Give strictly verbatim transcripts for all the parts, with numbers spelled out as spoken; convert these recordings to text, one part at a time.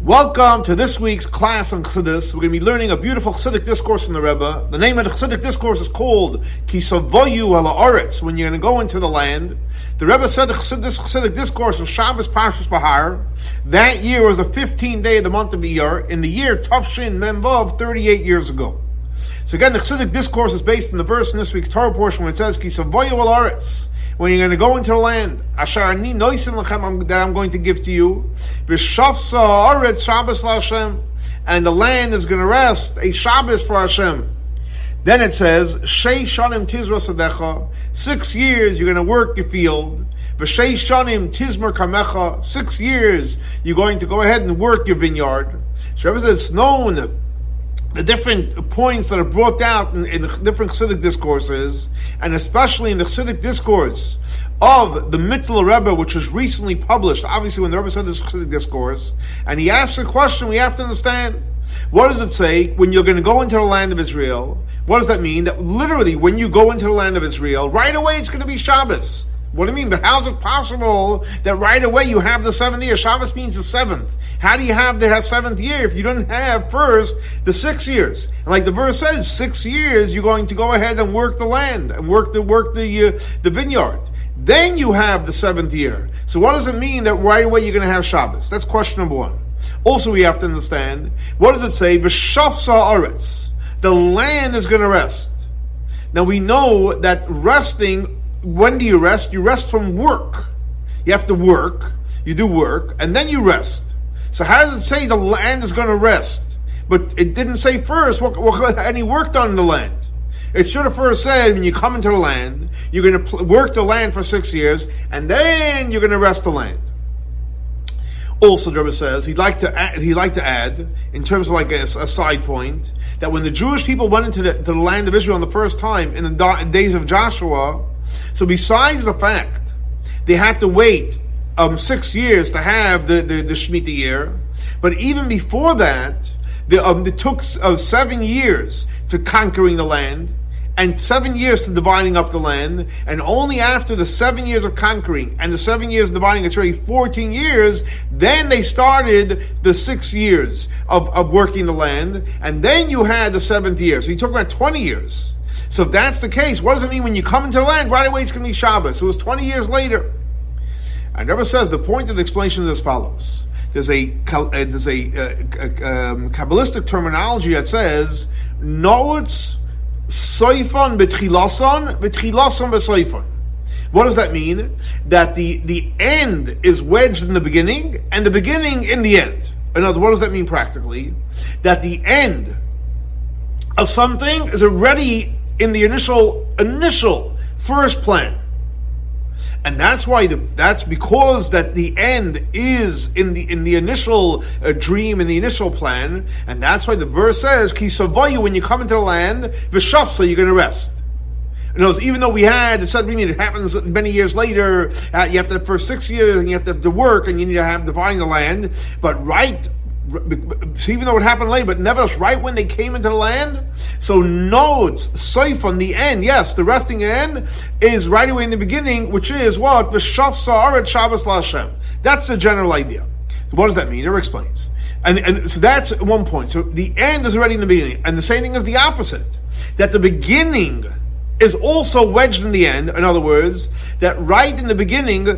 Welcome to this week's class on Chassidus. We're going to be learning a beautiful Chassidic discourse from the Rebbe. The name of the Chassidic discourse is called Ki Savoyu Ala Aretz, when you're going to go into the land. The Rebbe said the Chassid, this Chassidic discourse on Shabbos Parshas Bahar. That year was the fifteenth day of the month of Iyar, in the year Tafshin Mem Vav, thirty-eight years ago. So again, the Chassidic discourse is based on the verse in this week's Torah portion where it says Ki Savoyu Ala Aretz, when you're going to go into the land, Asher ani noisim lechem, that I'm going to give to you, v'shafsa aretz Shabbos la'Hashem, and the land is going to rest a Shabbos for Hashem. Then it says, Shei shanim tizra sadecha, six years you're going to work your field, v'shei shanim tizmer kamecha, six years you're going to go ahead and work your vineyard. So it's known the different points that are brought out in, in different Chassidic discourses, and especially in the Chassidic discourse of the Mittler Rebbe, which was recently published, obviously when the Rebbe said this Chassidic discourse, and he asks a question we have to understand. What does it say when you're going to go into the land of Israel? What does that mean? That literally when you go into the land of Israel, right away it's going to be Shabbos. What do you mean? But how is it possible that right away you have the seventh year? Shabbos means the seventh. How do you have the seventh year if you don't have first the six years? And like the verse says, six years you're going to go ahead and work the land and work the work the uh, the vineyard. Then you have the seventh year. So what does it mean that right away you're going to have Shabbos? That's question number one. Also, we have to understand, what does it say? V'shafsa aretz, the land is going to rest. Now we know that resting. When do you rest? You rest from work. You have to work. You do work, and then you rest. So how does it say the land is going to rest? But it didn't say first what, what any work done in the land. It should have first said when you come into the land, you're going to pl- work the land for six years, and then you're going to rest the land. Also, the Rebbe says he'd like to add, he'd like to add, in terms of like a, a side point, that when the Jewish people went into the, to the land of Israel the first time in the da- days of Joshua. So besides the fact they had to wait um, six years to have the, the, the Shemitah year, but even before that, the, um, it took uh, seven years to conquering the land, and seven years to dividing up the land, and only after the seven years of conquering and the seven years of dividing, it's already fourteen years, then they started the six years of, of working the land, and then you had the seventh year. So you talk about twenty years. So if that's the case, what does it mean when you come into the land? Right away it's going to be Shabbos. It was twenty years later. And Rebbe says the point of the explanation is as follows. There's a uh, there's a, a, a um, Kabbalistic terminology that says, Noetz soifon betchilason, betchilason besoifon. What does that mean? That the, the end is wedged in the beginning, and the beginning in the end. In other words, what does that mean practically? That the end of something is already in the initial, initial first plan. And that's why, the, that's because that the end is in the in the initial uh, dream, in the initial plan, and that's why the verse says, Ki savoyu, when you come into the land, v'shafsa, you're going to rest. In other words, even though we had, it said, I mean, it happens many years later, uh, you have to, for six years, and you have to have to work, and you need to have dividing the land, but right, so even though it happened later, but nevertheless, right when they came into the land, so notes, safe on the end, yes, the resting end is right away in the beginning, which is what? V'shafsa aretz Shabbos la'Hashem. That's the general idea. So what does that mean? It explains. And, and so that's one point. So the end is already in the beginning. And the same thing is the opposite. That the beginning is also wedged in the end. In other words, that right in the beginning,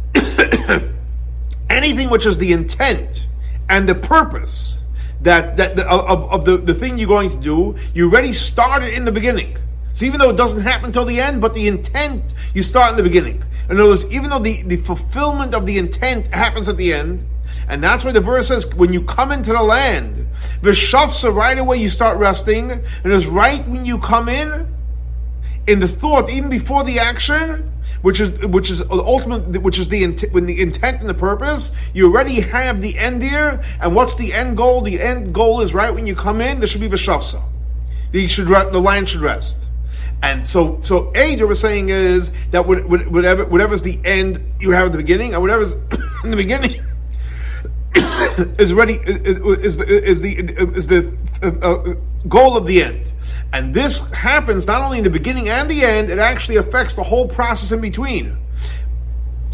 anything which is the intent and the purpose that, that the, of, of the, the thing you're going to do, you already started in the beginning. So even though it doesn't happen until the end, but the intent, you start in the beginning. In other words, even though the, the fulfillment of the intent happens at the end, and that's why the verse says, when you come into the land, v'shafsa, right away you start resting, and it's right when you come in, in the thought, even before the action, which is which is ultimate, which is the int- when the intent and the purpose, you already have the end here. And what's the end goal? The end goal is right when you come in. There should be v'shafsa. The should the land should rest. And so so A, what we're saying is that whatever whatever's the end you have at the beginning, and whatever's in the beginning is ready is, is the is the is the uh, uh, goal of the end. And this happens not only in the beginning and the end, it actually affects the whole process in between.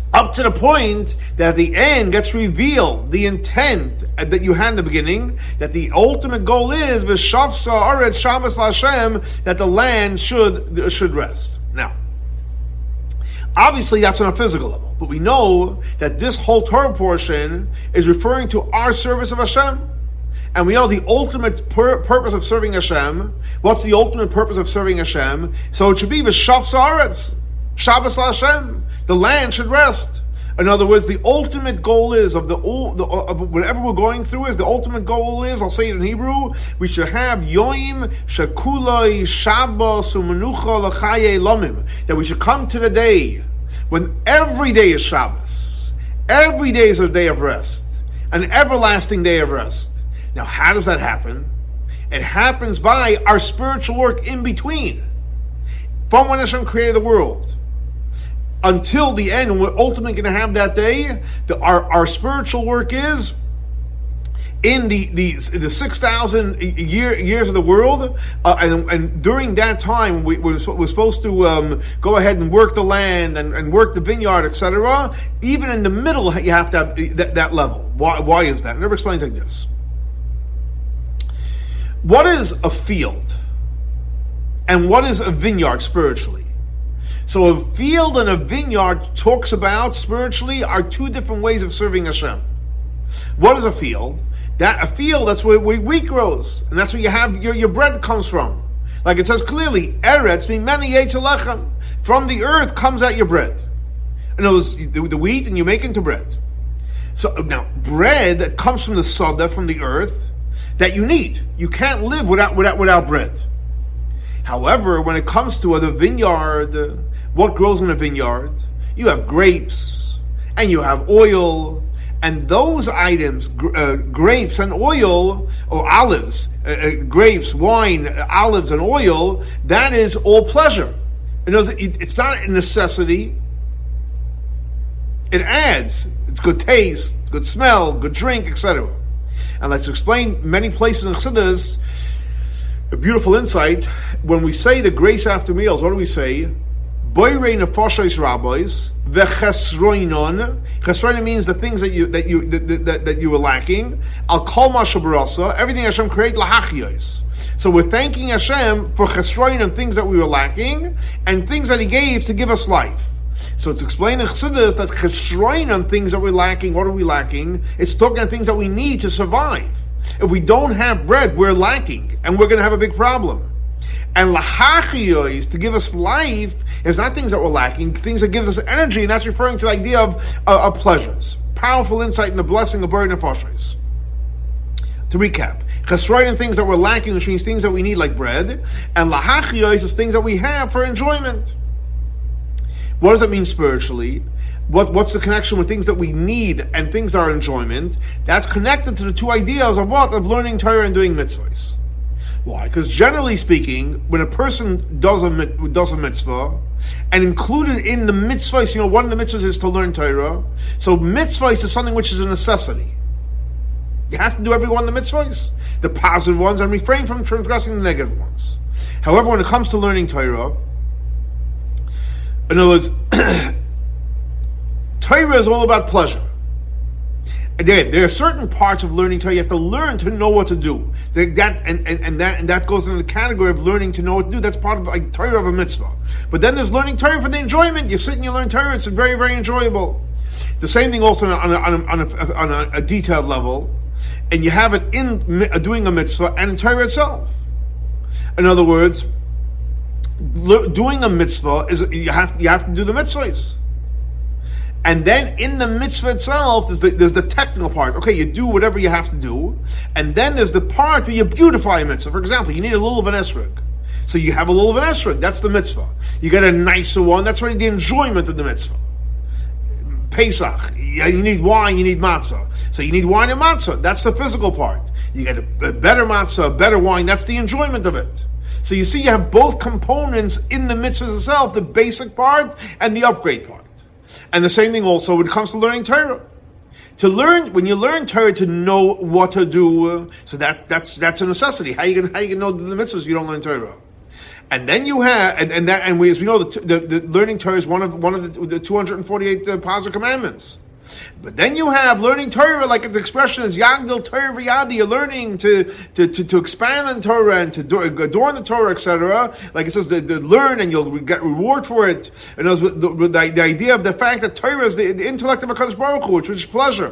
Up to the point that at the end gets revealed the intent that you had in the beginning, that the ultimate goal is v'shavsa aretz Shabbos LaHashem, that the land should should rest. Now, obviously that's on a physical level, but we know that this whole Torah portion is referring to our service of Hashem. And we know the ultimate pur- purpose of serving Hashem. What's the ultimate purpose of serving Hashem? So it should be v'shavsa aretz Shabbos LaHashem. The land should rest. In other words, the ultimate goal is of the, the of whatever we're going through is the ultimate goal is. I'll say it in Hebrew. We should have Yoim Shekuloi Shabbos Umenucha L'Chaye Lomim. That we should come to the day when every day is Shabbos, every day is a day of rest, an everlasting day of rest. Now, how does that happen? It happens by our spiritual work in between, from when Hashem created the world until the end, and we're ultimately going to have that day. The, our, our spiritual work is in the the, the six thousand year, years of the world, uh, and, and during that time, we, we're, we're supposed to um, go ahead and work the land and, and work the vineyard, et cetera. Even in the middle, you have to have that, that level. Why, why is that? It never explains like this. What is a field? And what is a vineyard spiritually? So a field and a vineyard talks about spiritually are two different ways of serving Hashem. What is a field? That a field, that's where, where wheat grows, and that's where you have your, your bread comes from. Like it says clearly, Eretz mimeni yetzel lechem. From the earth comes out your bread. In other words, the, the wheat, and you make into bread. So now, bread that comes from the soda, from the earth, that you need. You can't live without without without bread. However, when it comes to the vineyard, what grows in a vineyard? You have grapes, and you have oil, and those items, uh, grapes and oil, or olives, uh, uh, grapes, wine, uh, olives, and oil, that is all pleasure. In other words, it, it's not a necessity. It adds. It's good taste, good smell, good drink, et cetera. And let's explain many places in Chassidus, a beautiful insight. When we say the grace after meals, what do we say? Boirei nefashos rabbis v'chesroinon. Chesroinon means the things that you that you that, that, that you were lacking. Al kol ma shebarasa, everything Hashem created lahachiyos. So we're thanking Hashem for chesroinon, things that we were lacking, and things that He gave to give us life. So it's explained in Chassidus that chesroinon, things that we're lacking. What are we lacking? It's talking about things that we need to survive. If we don't have bread, we're lacking, and we're going to have a big problem. And lahachiyos, to give us life, is not things that we're lacking, things that gives us energy, and that's referring to the idea of, uh, of pleasures. Powerful insight in the blessing of Boirei nefashos. To recap, chesroinon, things that we're lacking, which means things that we need like bread, and lahachiyos is things that we have for enjoyment. What does that mean spiritually? What, what's the connection with things that we need and things that are enjoyment? That's connected to the two ideas of what? Of learning Torah and doing mitzvahs. Why? Because generally speaking, when a person does a, does a mitzvah, and included in the mitzvahs, you know, one of the mitzvahs is to learn Torah. So mitzvahs is something which is a necessity. You have to do every one of the mitzvahs, the positive ones, and refrain from transgressing the negative ones. However, when it comes to learning Torah, in other words, Torah is all about pleasure. Again, there are certain parts of learning Torah you have to learn to know what to do. That and, and, and that and that goes into the category of learning to know what to do. That's part of like Torah of a mitzvah. But then there's learning Torah for the enjoyment. You sit and you learn Torah. It's very, very enjoyable. The same thing also on a, on a, on a, on a, a detailed level, and you have it in doing a mitzvah and in Torah itself. In other words, doing a mitzvah is you have you have to do the mitzvahs. And then in the mitzvah itself, there's the, there's the technical part. Okay, you do whatever you have to do. And then there's the part where you beautify a mitzvah. For example, you need a little of an esrog. So you have a little of an esrog. That's the mitzvah. You get a nicer one. That's really the enjoyment of the mitzvah. Pesach. You need wine, you need matzah. So you need wine and matzah. That's the physical part. You get a, a better matzah, a better wine. That's the enjoyment of it. So you see you have both components in the mitzvah itself, the basic part and the upgrade part. And the same thing also when it comes to learning Torah. To learn, when you learn Torah, to know what to do, so that that's that's a necessity. How you can how you can know the mitzvahs if you don't learn Torah? And then you have, and, and that, and we, as we know, the, the, the learning Torah is one of one of the, the two hundred forty-eight uh, positive commandments. But then you have learning Torah, like the expression is Yagdil Torah V'Yadi. You're learning to, to, to, to expand on Torah and to adorn the Torah, et cetera. Like it says, to, to learn and you'll get reward for it. And it was the, the, the idea of the fact that Torah is the, the intellect of HaKadosh Baruch Hu, which is pleasure.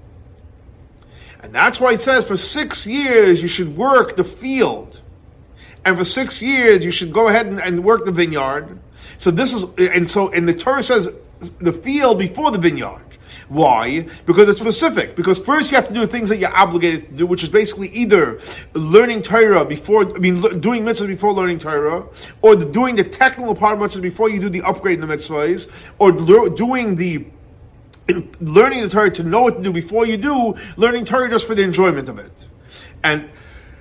And that's why it says for six years you should work the field. And for six years you should go ahead and, and work the vineyard. So this is, and so, and the Torah says the field before the vineyard. Why? Because it's specific. Because first you have to do things that you're obligated to do, which is basically either learning Torah before, I mean, doing mitzvahs before learning Torah, or the, doing the technical part of mitzvahs before you do the upgrade in the mitzvahs, or le- doing the learning the Torah to know what to do before you do learning Torah just for the enjoyment of it. And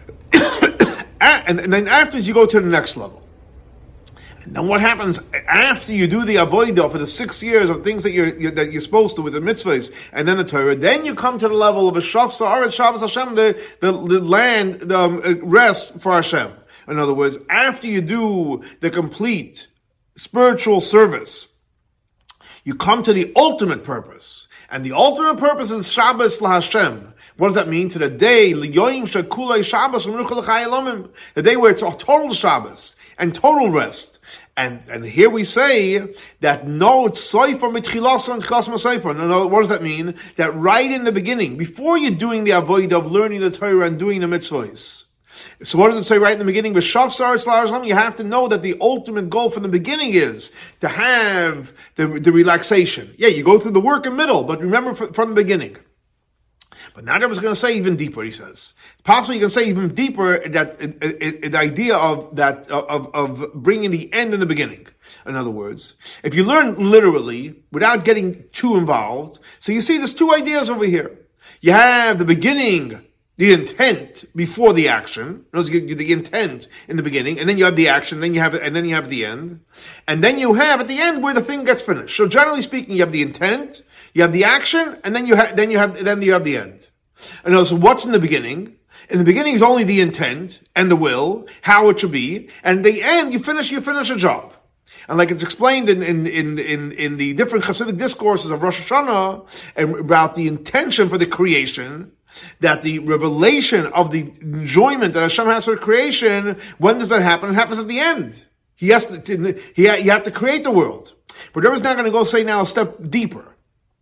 and, and then afterwards you go to the next level. And then what happens after you do the avodah for the six years of things that you're, you're that you're supposed to with the mitzvahs and then the Torah? Then you come to the level of a shaf sa'aretz Shabbos Hashem, the the, the land the um, rest for Hashem. In other words, after you do the complete spiritual service, you come to the ultimate purpose, and the ultimate purpose is Shabbos LaHashem. What does that mean? To the day L'yoyim shekulei Shabbos u'menucha l'chayei, the day where it's a total Shabbos and total rest. And and here we say that no, it's soifa mitchilasa and chilas maseifa. No, what does that mean? That right in the beginning, before you're doing the avodah of learning the Torah and doing the mitzvahs. So what does it say right in the beginning? You have to know that the ultimate goal from the beginning is to have the, the relaxation. Yeah, you go through the work in middle, but remember from the beginning. But now that was going to say even deeper, he says. Possibly you can say even deeper that it, it, it, the idea of that of, of bringing the end in the beginning. In other words, if you learn literally without getting too involved, so you see there's two ideas over here. You have the beginning, the intent before the action. Those are the intent in the beginning, and then you have the action, then you have and then you have the end, and then you have at the end where the thing gets finished. So generally speaking, you have the intent, you have the action, and then you have then you have then you have the end. And also, what's in the beginning? In the beginning is only the intent and the will, how it should be, and at the end you finish you finish a job. And like it's explained in in in in, in the different Hasidic discourses of Rosh Hashanah and about the intention for the creation, that the revelation of the enjoyment that Hashem has for creation, when does that happen? It happens at the end. He has to he you have to create the world. But Rebbe is not going to go say now a step deeper.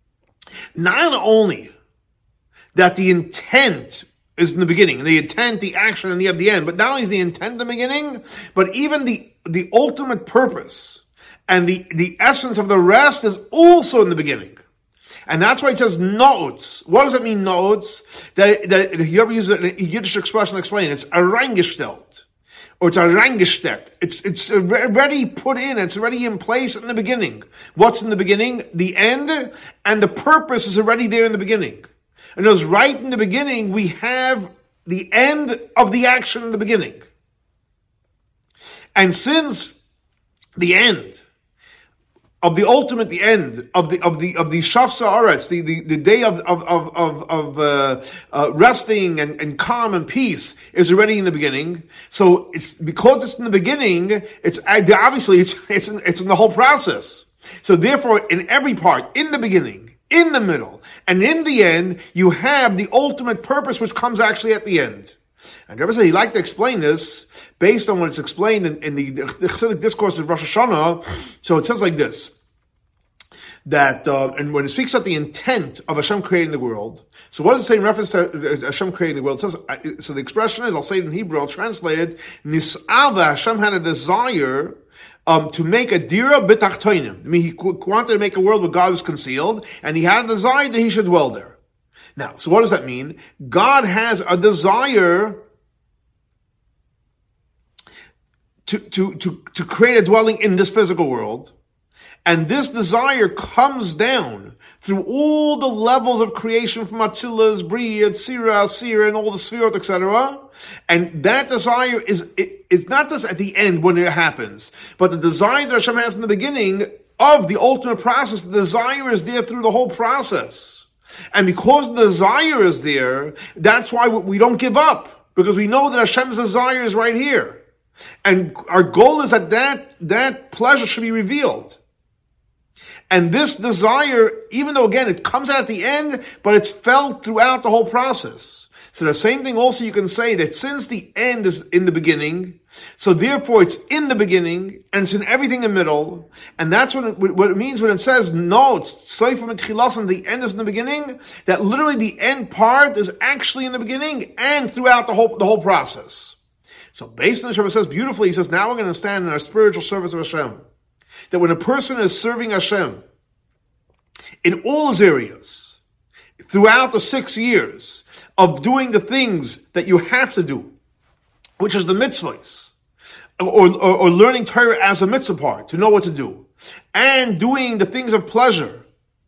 Not only that the intent is in the beginning, the intent, the action, and you have the end. But not only is the intent in the beginning, but even the, the ultimate purpose and the, the essence of the rest is also in the beginning. And that's why it says notes. What does it mean, notes? That, that if you ever use a Yiddish expression to explain, it's arrangestellt. Or it's arrangesteckt. It's, it's already put in, it's already in place in the beginning. What's in the beginning? The end, and the purpose is already there in the beginning. And it was right in the beginning, we have the end of the action in the beginning. And since the end of the ultimate, the end of the of the of the Shaf Sa'aretz, the, the the day of of of of, of uh, uh, resting and, and calm and peace is already in the beginning. So it's because it's in the beginning. It's obviously it's it's in, it's in the whole process. So therefore, in every part, in the beginning, in the middle, and in the end, you have the ultimate purpose, which comes actually at the end. And Rebbe said he'd like to explain this based on what it's explained in, in the, the Chassidic discourse of Rosh Hashanah. So it says like this, that, uh, and when it speaks of the intent of Hashem creating the world, so what does it say in reference to Hashem creating the world? It says, so the expression is, I'll say it in Hebrew, I'll translate it, Nis'ava, Hashem had a desire Um, to make a dira b'tachtonim. I mean, he wanted to make a world where God was concealed, and he had a desire that he should dwell there. Now, so what does that mean? God has a desire to, to, to, to create a dwelling in this physical world, and this desire comes down through all the levels of creation from Atzilas, Bria, Tzira, Asir, and all the Sfirot, et cetera. And that desire is, it, it's not just at the end when it happens, but the desire that Hashem has in the beginning of the ultimate process, the desire is there through the whole process. And because the desire is there, that's why we don't give up, because we know that Hashem's desire is right here. And our goal is that that, that pleasure should be revealed. And this desire, even though again, it comes out at the end, but it's felt throughout the whole process. So the same thing also you can say that since the end is in the beginning, so therefore it's in the beginning and it's in everything in the middle. And that's what it, what it means when it says, no, it's Seifim and Tchilas, the end is in the beginning, that literally the end part is actually in the beginning and throughout the whole, the whole process. So based on the Shabbat says beautifully, he says, now we're going to stand in our spiritual service of Hashem. That when a person is serving Hashem in all his areas, throughout the six years of doing the things that you have to do, which is the mitzvahs, or, or, or learning Torah as a mitzvah part, to know what to do, and doing the things of pleasure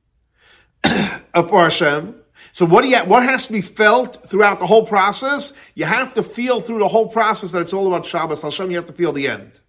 for Hashem. So what do you, what has to be felt throughout the whole process? You have to feel through the whole process that it's all about Shabbos. Hashem, you have to feel the end.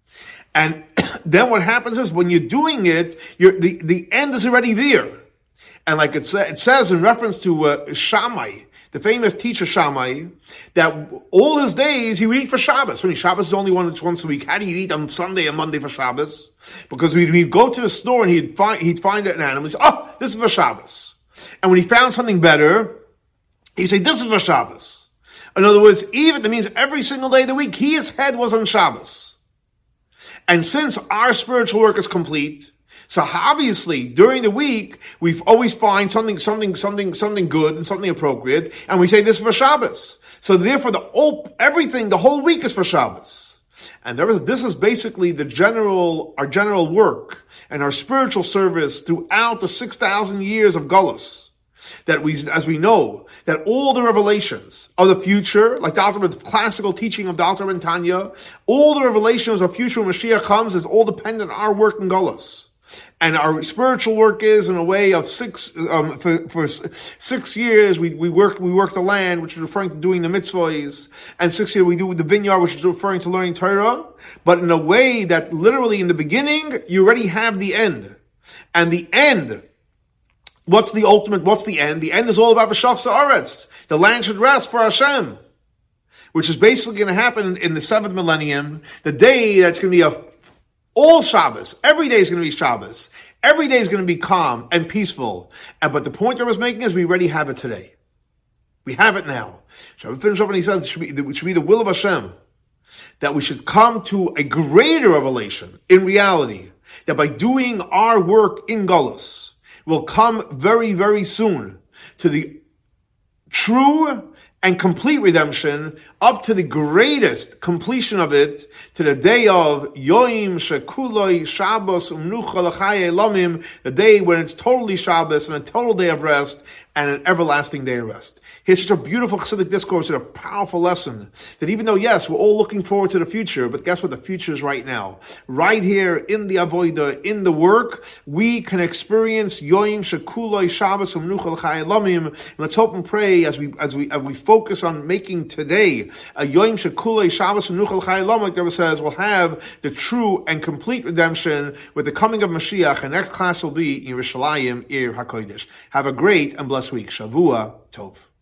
And then what happens is when you're doing it, you're, the, the end is already there. And like it, sa- it says in reference to uh, Shammai, the famous teacher Shammai, that all his days he would eat for Shabbos. When Shabbos is only once, once a week, how do you eat on Sunday and Monday for Shabbos? Because we'd, we'd go to the store and he'd find, he'd find an animal. He'd say, oh, this is for Shabbos. And when he found something better, he'd say, this is for Shabbos. In other words, even, that means every single day of the week, his head was on Shabbos. And since our spiritual work is complete, so obviously during the week we always find something, something, something, something good and something appropriate, and we say this is for Shabbos. So therefore, the whole, everything, the whole week is for Shabbos. And there is, this is basically the general, our general work and our spiritual service throughout the six thousand years of Gullus. That we, as we know, that all the revelations of the future, like the ultimate classical teaching of the Alter Ben Tanya, all the revelations of future when Mashiach comes is all dependent on our work in Gullus. And our spiritual work is in a way of six, um, for, for six years we, we work, we work the land, which is referring to doing the mitzvahs. And six years we do the vineyard, which is referring to learning Torah. But in a way that literally in the beginning, you already have the end. And the end, what's the ultimate, what's the end? The end is all about V'shav Sa'aretz. The land should rest for Hashem. Which is basically going to happen in the seventh millennium, the day that's going to be a all Shabbos. Every day is going to be Shabbos. Every day is going to be calm and peaceful. And, but the point I was making is we already have it today. We have it now. Shall we finish up and he says it should be, it should be the will of Hashem that we should come to a greater revelation in reality, that by doing our work in Gullus, we'll come very, very soon to the true and complete redemption, up to the greatest completion of it, to the day of Yoim Shekuloi Shabbos Umnucha L'Chaye Lomim, the day when it's totally Shabbos and a total day of rest and an everlasting day of rest. Here's such a beautiful Chassidic discourse and a powerful lesson that even though, yes, we're all looking forward to the future, but guess what? The future is right now. Right here in the Avodah, in the work, we can experience Yoim Shekuloi Shabbos Umnucha L'Chaye Lomim. Let's hope and pray as we, as we, as we focus on making today a Yoim Shekulei Shabbos Umnucha L'Chaye Lomim, like the Rebbe says, will have the true and complete redemption with the coming of Mashiach. And next class will be in Yerushalayim, Ir HaKodesh. Have a great and blessed week. Shavua Tov.